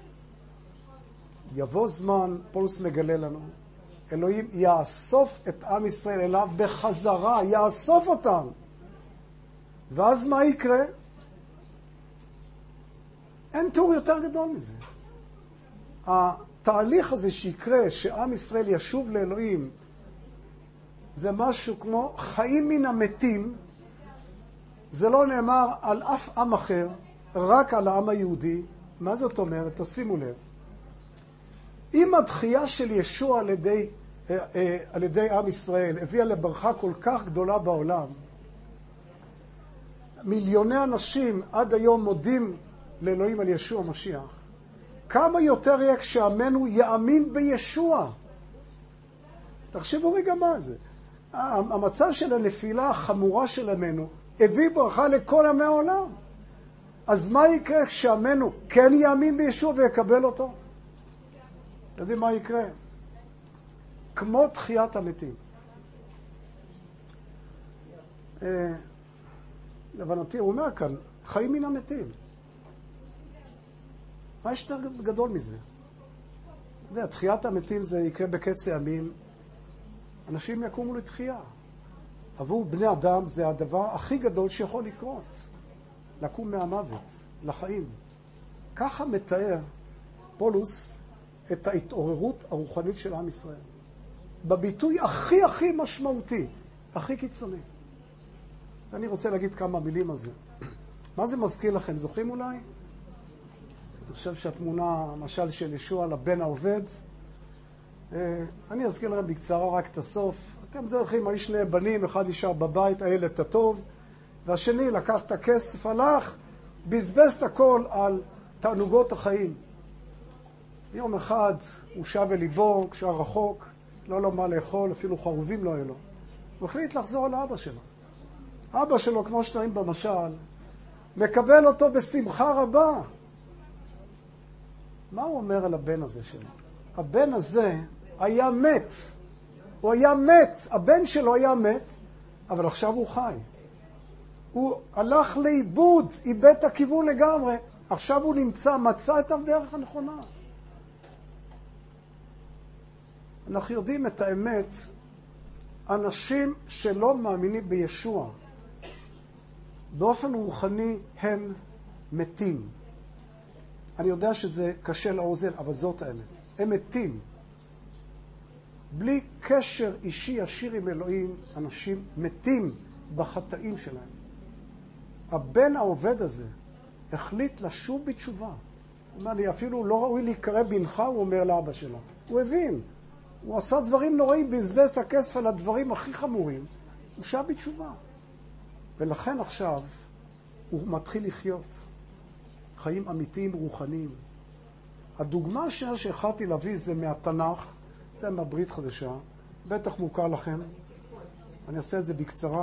A: יבוא זמן, פולס מגלה לנו, אלוהים יאסוף את עם ישראל אליו בחזרה, יאסוף אותם. ואז מה יקרה? אין תיאור יותר גדול מזה. התהליך הזה שיקרה, שעם ישראל ישוב לאלוהים, זה משהו כמו חיים מן המתים. זה לא נאמר על אף עם אחר, רק על העם היהודי. מה זאת אומרת? תשימו לב. אם הדחייה של ישוע על ידי, אה, אה, על ידי עם ישראל הביאה לברכה כל כך גדולה בעולם, מיליוני אנשים עד היום מודים לאלוהים על ישוע משיח. כמה יותר יהיה כשעמנו יאמין בישוע? תחשבו רגע מה זה. המצב של הנפילה החמורה של עמנו הביא ברכה לכל עמי העולם. אז מה יקרה כשעמנו כן יאמין בישוע ויקבל אותו? אתם יודעים מה יקרה? כמו תחיית המתים. לבנתי, הוא אומר כאן, חיים מן המתים. מה יש יותר גדול מזה? אתה יודע, תחיית המתים זה יקרה בקץ הימים. אנשים יקומו לתחייה. עבור בני אדם זה הדבר הכי גדול שיכול לקרות. לקום מהמוות, לחיים. ככה מתאר פולוס את ההתעוררות הרוחנית של עם ישראל. בביטוי הכי הכי משמעותי, הכי קיצוני. ואני רוצה להגיד כמה מילים על זה. מה זה מזכיר לכם? זוכרים אולי? אני חושב שהתמונה, משל של ישוע לבן העובד. אני אזכיר לכם בקצרה רק את הסוף. אתם דרכים, היו שני בנים, אחד נשאר בבית, הילד הטוב, והשני לקח את הכסף, הלך, בזבז את הכל על תענוגות החיים. יום אחד הוא שב אל ליבו, כשהיה רחוק, לא לו מה לאכול, אפילו חרובים לא היה לו. הוא החליט לחזור לאבא שלו. אבא שלו, כמו שתיים במשל, מקבל אותו בשמחה רבה. מה הוא אומר על הבן הזה שלו? הבן הזה היה מת. הוא היה מת. הבן שלו היה מת, אבל עכשיו הוא חי. הוא הלך לאיבוד, איבד את הכיוון לגמרי. עכשיו הוא נמצא, מצא את הדרך הנכונה. אנחנו יודעים את האמת, אנשים שלא מאמינים בישוע, באופן רוחני הם מתים. אני יודע שזה קשה לאוזן, אבל זאת האמת. הם מתים. בלי קשר אישי ישיר עם אלוהים, אנשים מתים בחטאים שלהם. הבן העובד הזה החליט לשוב בתשובה. הוא אומר לי, אפילו לא ראוי להיקרא בנך, הוא אומר לאבא שלו. הוא הבין. הוא עשה דברים נוראים, בזבז את הכסף על הדברים הכי חמורים. הוא שב בתשובה. ולכן עכשיו הוא מתחיל לחיות. חיים אמיתיים רוחניים. הדוגמה השנייה שהחלטתי להביא זה מהתנ"ך, זה מהברית חדשה, בטח מוכר לכם. אני אעשה את זה בקצרה.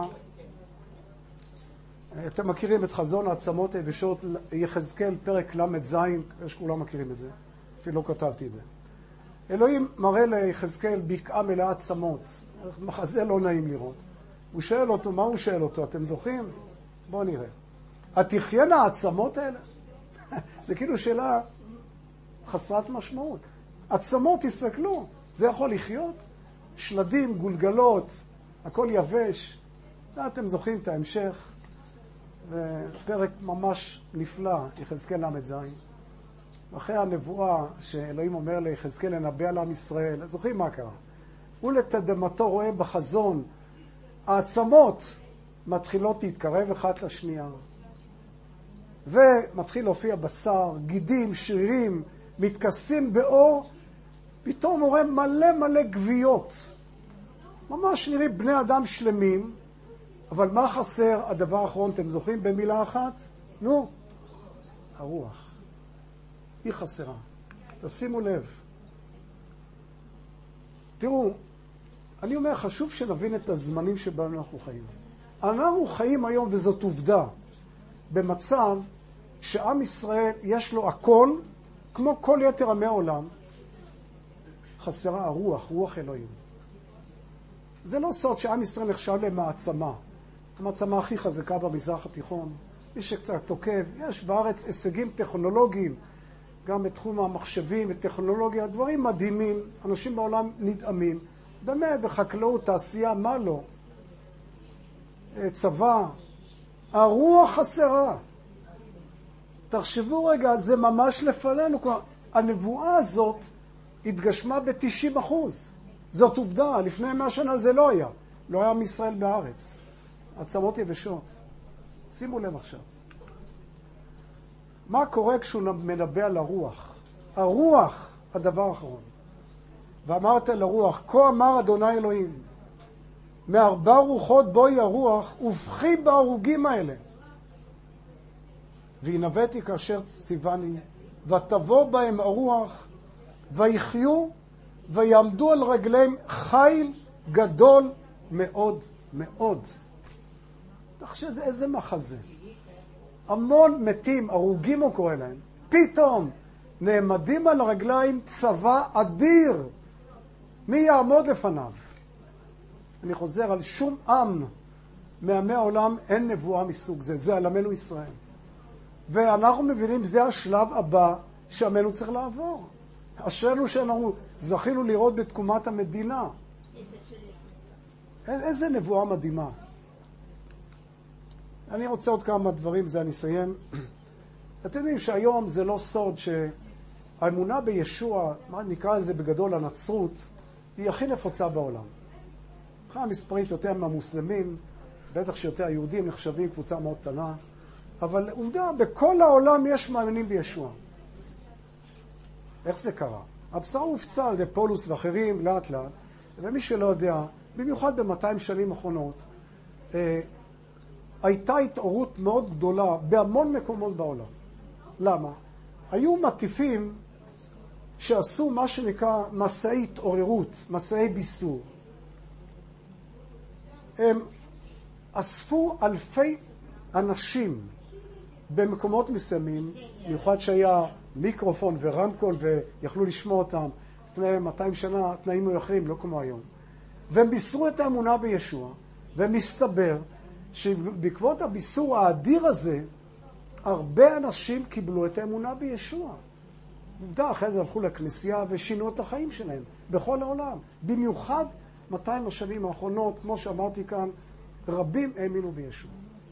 A: אתם מכירים את חזון העצמות היבשות, יחזקאל פרק למד זין, יש כולם מכירים את זה, אפילו לא כתבתי את זה. אלוהים מראה ליחזקאל בקעה מלאה עצמות, מחזה לא נעים לראות. הוא שואל אותו, מה הוא שואל אותו? אתם זוכרים? בואו נראה. התחיינה העצמות האלה? זה כאילו שאלה חסרת משמעות. עצמות, תסתכלו, זה יכול לחיות? שלדים, גולגלות, הכל יבש. אתם זוכרים את ההמשך. פרק ממש נפלא, יחזקאל למד זין. אחרי הנבואה שאלוהים אומר ליחזקאל לנבא על עם ישראל, זוכרים מה קרה? הוא לתדהמתו רואה בחזון, העצמות מתחילות להתקרב אחת לשנייה. ומתחיל להופיע בשר, גידים, שרירים, מתכסים באור, פתאום הוא רואה מלא מלא גוויות. ממש נראים בני אדם שלמים, אבל מה חסר? הדבר האחרון, אתם זוכרים במילה אחת? נו, הרוח. היא חסרה. תשימו לב. תראו, אני אומר, חשוב שנבין את הזמנים שבהם אנחנו חיים. אנחנו חיים היום, וזאת עובדה, במצב שעם ישראל יש לו הכל, כמו כל יתר עמי העולם, חסרה הרוח, רוח אלוהים. זה לא סוד שעם ישראל נחשב למעצמה. המעצמה הכי חזקה במזרח התיכון. מי שקצת תוקף, יש בארץ הישגים טכנולוגיים, גם בתחום המחשבים וטכנולוגיה, דברים מדהימים, אנשים בעולם נדהמים. באמת, בחקלאות, תעשייה, מה לא? צבא, הרוח חסרה. תחשבו רגע, זה ממש לפנינו. הנבואה הזאת התגשמה ב-תשעים אחוז. זאת עובדה, לפני מאה שנה זה לא היה. לא היה עם ישראל בארץ. עצמות יבשות. שימו לב עכשיו. מה קורה כשהוא מנבא על הרוח? הרוח, הדבר האחרון. ואמרת לרוח, כה אמר אדוני אלוהים, מארבע רוחות בואי הרוח, ובחי בהרוגים האלה. וינבאתי כאשר ציווני, ותבוא בהם הרוח, ויחיו, ויעמדו על רגליהם חיל גדול מאוד מאוד. תחשב איזה מחזה. המון מתים, הרוגים הוא קורא להם. פתאום נעמדים על הרגליים צבא אדיר. מי יעמוד לפניו? אני חוזר על שום עם מעמי העולם אין נבואה מסוג זה. זה על עמנו ישראל. ואנחנו מבינים, זה השלב הבא שעמנו צריך לעבור. אשרנו שאנחנו זכינו לראות בתקומת המדינה. איזה נבואה מדהימה. אני רוצה עוד כמה דברים, זה אני אסיים. אתם יודעים שהיום זה לא סוד שהאמונה בישוע, מה נקרא לזה בגדול הנצרות, היא הכי נפוצה בעולם. מבחינה מספרית יותר מהמוסלמים, בטח שיותר היהודים נחשבים קבוצה מאוד קטנה, אבל עובדה, בכל העולם יש מאמינים בישוע. איך זה קרה? הבשרה הופצה על ידי פולוס ואחרים לאט לאט, ומי שלא יודע, במיוחד ב-מאתיים שנים האחרונות, אה, הייתה התעוררות מאוד גדולה בהמון מקומות בעולם. למה? היו מטיפים שעשו מה שנקרא מסעי התעוררות, מסעי ביסור. הם אספו אלפי אנשים במקומות מסוימים, במיוחד שהיה מיקרופון ורמקול ויכלו לשמוע אותם. לפני מאתיים שנה התנאים היו אחרים, לא כמו היום. והם בישרו את האמונה בישוע, ומסתבר שבעקבות הביסור האדיר הזה, הרבה אנשים קיבלו את האמונה בישוע. עובדה, אחרי זה הלכו לכנסייה ושינו את החיים שלהם בכל העולם. במיוחד מאתיים השנים האחרונות, כמו שאמרתי כאן, רבים האמינו בישוע.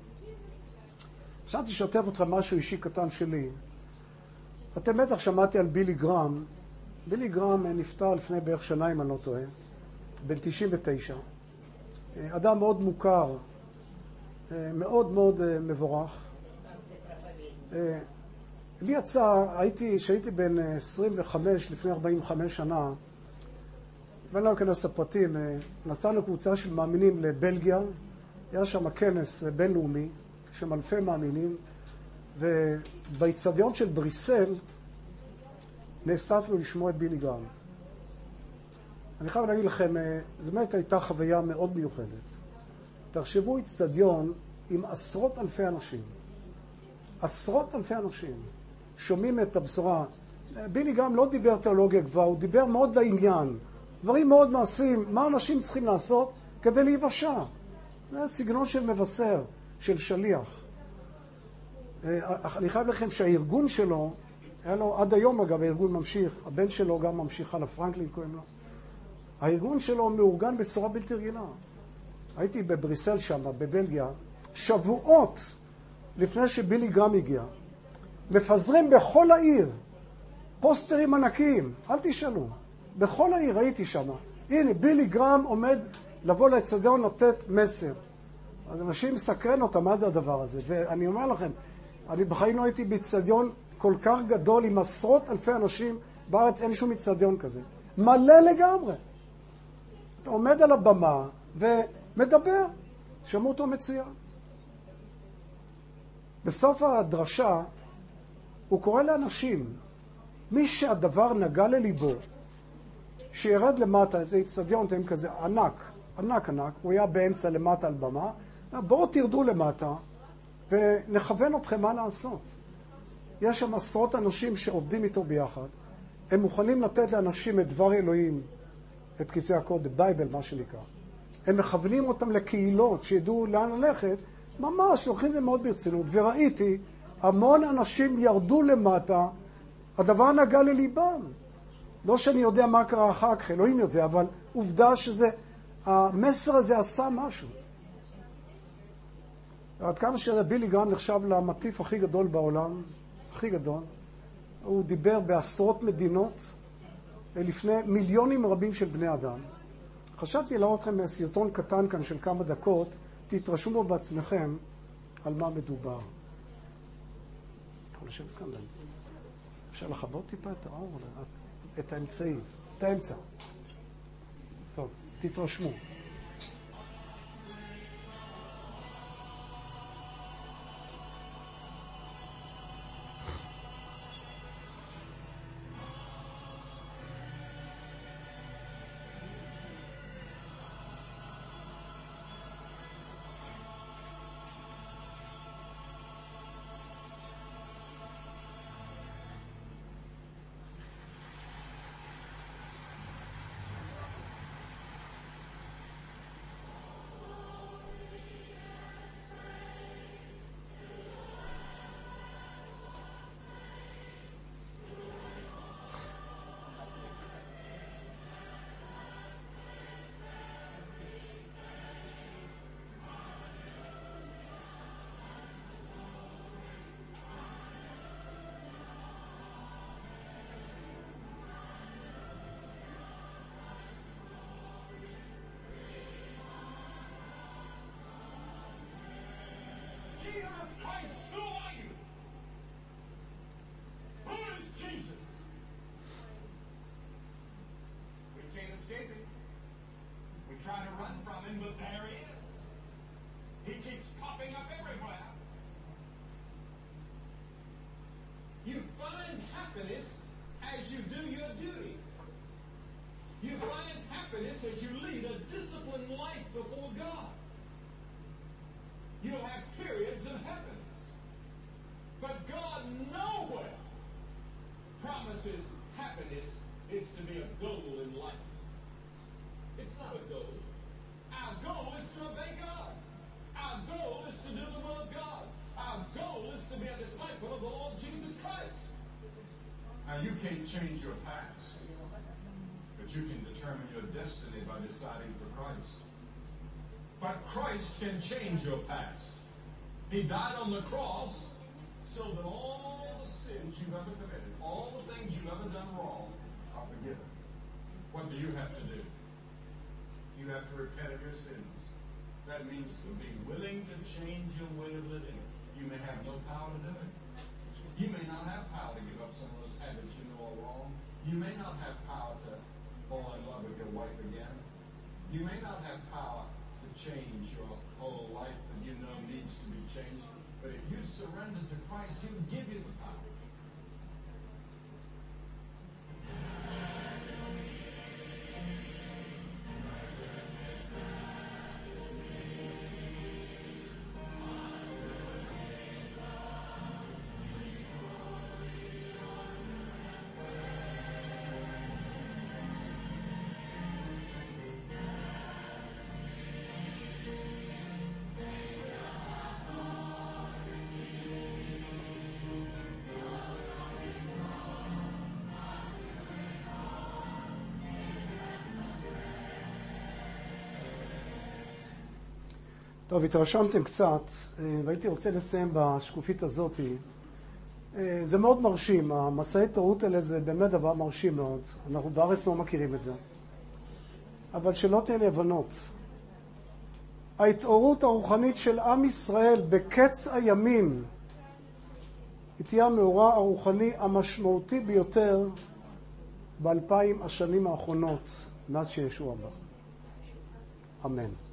A: חשבתי לשתף אתכם משהו אישי קטן שלי. אתם בטח שמעתי על בילי גרם. בילי גרם נפטר לפני בערך שנה, אם אני לא טועה, בן תשעים ותשע. אדם מאוד מוכר, מאוד מאוד מבורך. לי יצא, הייתי, שהייתי בן עשרים וחמש, לפני ארבעים וחמש שנה, ואני לא אכנס לפרטים, נסענו קבוצה של מאמינים לבלגיה, היה שם כנס בינלאומי, שם אלפי מאמינים, ובאצטדיון של בריסל נאספנו לשמוע את בילי גרם. אני חייב להגיד לכם, זו באמת הייתה חוויה מאוד מיוחדת. תחשבו אצטדיון עם עשרות אלפי אנשים. עשרות אלפי אנשים שומעים את הבשורה. בילי גרם לא דיבר תיאולוגיה גבוהה, הוא דיבר מאוד לעניין. דברים מאוד מעשיים, מה אנשים צריכים לעשות כדי להיוושע. זה סגנון של מבשר, של שליח. אני חייב לכם שהארגון שלו, היה לו עד היום אגב, הארגון ממשיך, הבן שלו גם ממשיך, הלאה פרנקלין קוראים לו. הארגון שלו מאורגן בצורה בלתי רגילה. הייתי בבריסל שם, בבלגיה, שבועות לפני שבילי גרם הגיע. מפזרים בכל העיר, פוסטרים ענקיים, אל תשאלו. בכל העיר הייתי שם. הנה, בילי גרם עומד לבוא לאצטדיון לתת מסר. אז אנשים מסקרן אותם, מה זה הדבר הזה? ואני אומר לכם, אני בחיים לא הייתי באצטדיון כל כך גדול עם עשרות אלפי אנשים, בארץ אין שום אצטדיון כזה. מלא לגמרי. אתה עומד על הבמה ומדבר, שמעו אותו מצוין. בסוף הדרשה הוא קורא לאנשים, מי שהדבר נגע לליבו, שירד למטה, זה אצטדיון תאים כזה ענק, ענק ענק, הוא היה באמצע למטה על במה, בואו תרדו למטה ונכוון אתכם מה לעשות. יש שם עשרות אנשים שעובדים איתו ביחד, הם מוכנים לתת לאנשים את דבר אלוהים, את קטעי הקוד, בייבל מה שנקרא. הם מכוונים אותם לקהילות שידעו לאן ללכת, ממש לוקחים זה מאוד ברצינות, וראיתי המון אנשים ירדו למטה, הדבר נגע לליבם. לא שאני יודע מה קרה אחר כך, אלוהים יודע, אבל עובדה שזה, המסר הזה עשה משהו. עד כמה שבילי גרם נחשב למטיף הכי גדול בעולם, הכי גדול, הוא דיבר בעשרות מדינות, לפני מיליונים רבים של בני אדם. חשבתי להראות לכם סרטון קטן כאן של כמה דקות, תתרשמו בו בעצמכם על מה מדובר. יכול לשבת כאן, אפשר לחבות טיפה את האור, את האמצעי, את האמצע. טוב, תתרשמו.
B: Jesus Christ, who are you? Who is Jesus? We can't escape him. We try to run from him, but there he is. He keeps popping up everywhere. You find happiness as you do your duty. You find happiness as you lead a disciplined life before God. You'll have periods of happiness. But God nowhere promises happiness is to be a goal in life. It's not a goal. Our goal is to obey God. Our goal is to do the will of God. Our goal is to be a disciple of the Lord Jesus Christ.
C: Now, you can't change your past, but you can determine your destiny by deciding for Christ. But Christ can change your past. He died on the cross so that all the sins you've ever committed, all the things you've ever done wrong, are forgiven. What do you have to do? You have to repent of your sins. That means to be willing to change your way of living. You may have no power to do it. You may not have power to give up some of those habits you know are wrong. You may not have power to fall in love with your wife again. You may not have power to change your whole life that you know needs to be changed. But if you surrender to Christ, He'll give you the power.
A: טוב, התרשמתם קצת, והייתי רוצה לסיים בשקופית הזאת. זה מאוד מרשים, המסעי תורות האלה זה באמת דבר מרשים מאוד. אנחנו בארץ לא מכירים את זה. אבל שלא תהיינה הבנות. ההתעוררות הרוחנית של עם ישראל בקץ הימים היא תהיה המאורע הרוחני המשמעותי ביותר באלפיים השנים האחרונות מאז שישוע בא. אמן.